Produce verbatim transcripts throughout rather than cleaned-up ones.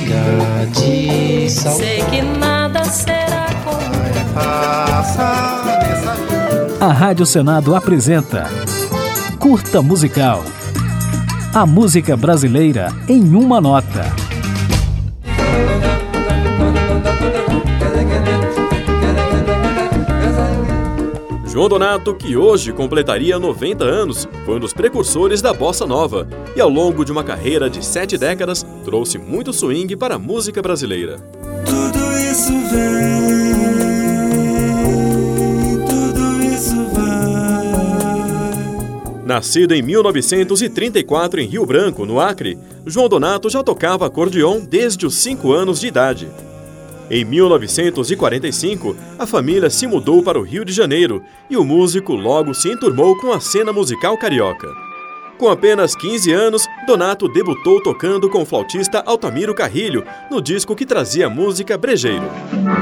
chega de saudade. Sei que nada será como a Rádio Senado apresenta Curta Musical. A música brasileira em uma nota. João Donato, que hoje completaria noventa anos, foi um dos precursores da bossa nova e, ao longo de uma carreira de sete décadas, trouxe muito swing para a música brasileira. Tudo isso vem, tudo isso vai. Nascido em mil novecentos e trinta e quatro em Rio Branco, no Acre, João Donato já tocava acordeon desde os cinco anos de idade. Em mil novecentos e quarenta e cinco, a família se mudou para o Rio de Janeiro e o músico logo se enturmou com a cena musical carioca. Com apenas quinze anos, Donato debutou tocando com o flautista Altamiro Carrilho no disco que trazia a música brejeiro.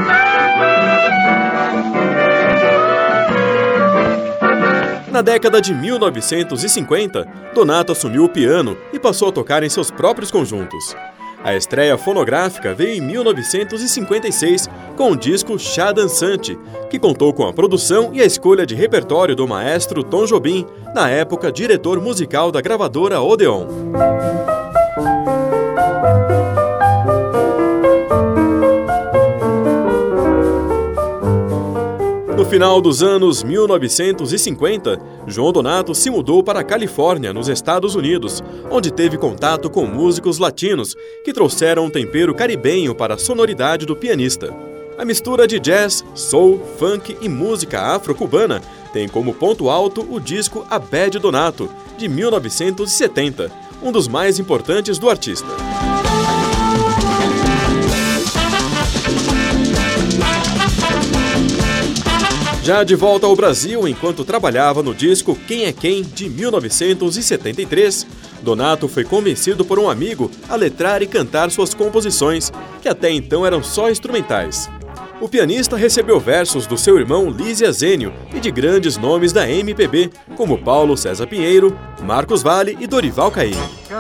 Na década de mil novecentos e cinquenta, Donato assumiu o piano e passou a tocar em seus próprios conjuntos. A estreia fonográfica veio em mil novecentos e cinquenta e seis com o disco Chá Dançante, que contou com a produção e a escolha de repertório do maestro Tom Jobim, na época diretor musical da gravadora Odeon. No final dos anos mil novecentos e cinquenta, João Donato se mudou para a Califórnia, nos Estados Unidos, onde teve contato com músicos latinos que trouxeram um tempero caribenho para a sonoridade do pianista. A mistura de jazz, soul, funk e música afro-cubana tem como ponto alto o disco Abé de Donato, de mil novecentos e setenta, um dos mais importantes do artista. Já de volta ao Brasil, enquanto trabalhava no disco Quem é Quem, de mil novecentos e setenta e três, Donato foi convencido por um amigo a letrar e cantar suas composições, que até então eram só instrumentais. O pianista recebeu versos do seu irmão Lísia Zênio e de grandes nomes da M P B, como Paulo César Pinheiro, Marcos Valle e Dorival Caymmi.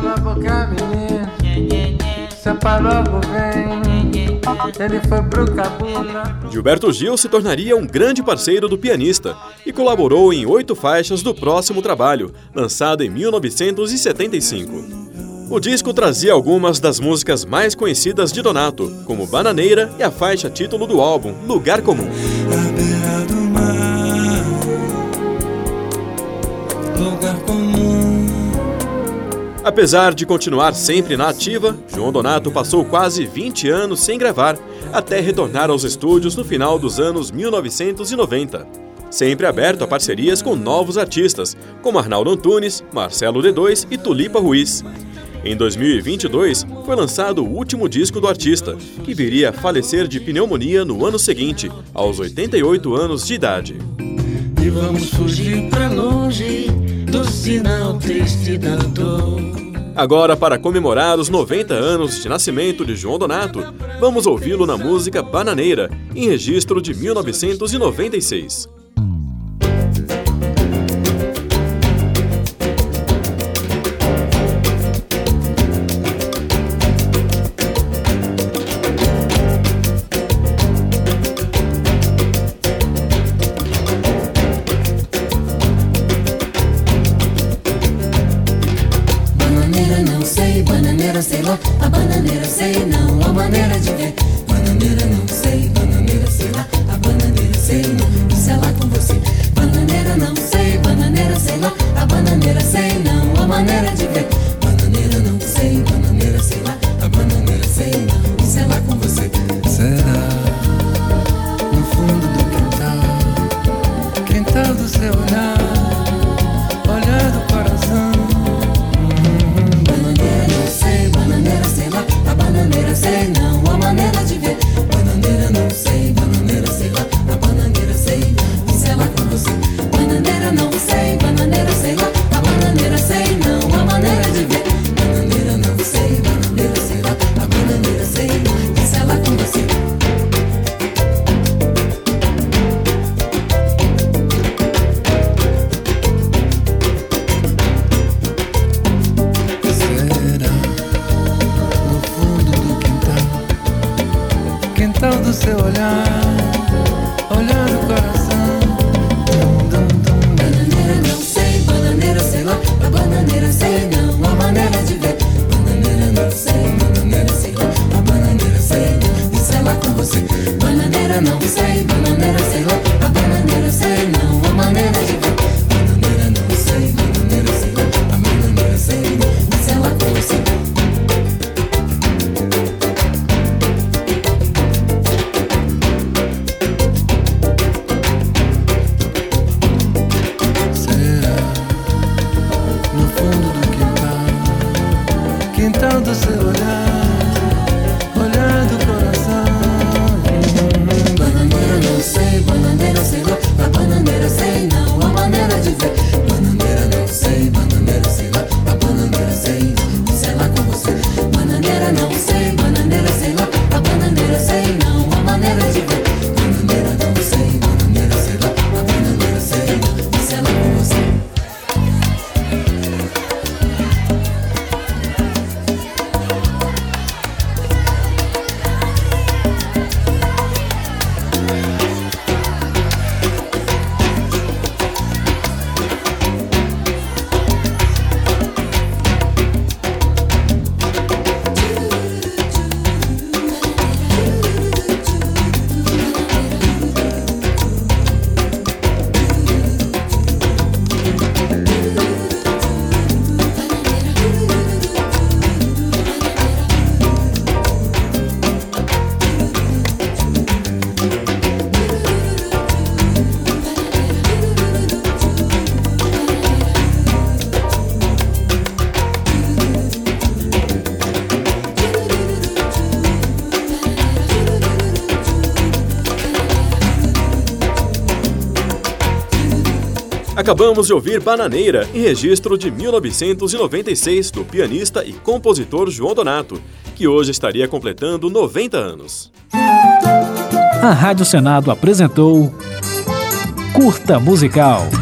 Ele foi pro Cabula. Gilberto Gil se tornaria um grande parceiro do pianista e colaborou em oito faixas do próximo trabalho, lançado em mil novecentos e setenta e cinco. O disco trazia algumas das músicas mais conhecidas de Donato, como Bananeira e a faixa título do álbum, Lugar Comum. À beira do mar, lugar comum. Apesar de continuar sempre na ativa, João Donato passou quase vinte anos sem gravar, até retornar aos estúdios no final dos anos mil novecentos e noventa. Sempre aberto a parcerias com novos artistas, como Arnaldo Antunes, Marcelo D dois e Tulipa Ruiz. Em dois mil e vinte e dois, foi lançado o último disco do artista, que viria a falecer de pneumonia no ano seguinte, aos oitenta e oito anos de idade. E vamos fugir pra longe do sinal triste da dor. Agora, para comemorar os noventa anos de nascimento de João Donato, vamos ouvi-lo na música Bananeira, em registro de mil novecentos e noventa e seis. Bananeira sei lá, a bananeira sei não, a maneira de ver. Bananeira não sei, bananeira sei lá, a bananeira sei não, isso é lá com você. Bananeira não sei, bananeira sei lá, a bananeira sei não, a maneira de ver. Bananeira não sei, bananeira sei lá, a bananeira sei não, isso é lá com você. Será no fundo do quintal, quintal do seu olhar, olhar do coração. Bananeira sei não, a maneira de ver. Bananeira não sei, bananeira sei lá, a bananeira sei não, isso é lá com você. Bananeira não sei, bananeira sei lá, a bananeira sei não, a maneira de ver. do seu olhar, olhar do coração. Bananeira não sei, bananeira sei lá, a bananeira sei não, a maneira de ver. Bananeira não sei, bananeira sei lá, a bananeira sei não, isso é lá com você. Bananeira não sei, bananeira sei lá, a bananeira sei não, a maneira de ver. Bananeira não sei, bananeira sei lá, a bananeira sei não, isso é lá com você. Quintal do seu olhar, olhar do coração. Bananeira não sei, bananeira sei lá, a bananeira sei não, a maneira de ver. Bananeira não sei, bananeira sei lá, a bananeira sei não, isso é lá com você. Bananeira não sei, bananeira sei lá, a bananeira sei não, a maneira de ver. Bananeira não sei, bananeira sei lá, a bananeira sei não, isso é lá com você. Acabamos de ouvir Bananeira, em registro de mil novecentos e noventa e seis, do pianista e compositor João Donato, que hoje estaria completando noventa anos. A Rádio Senado apresentou Curta Musical.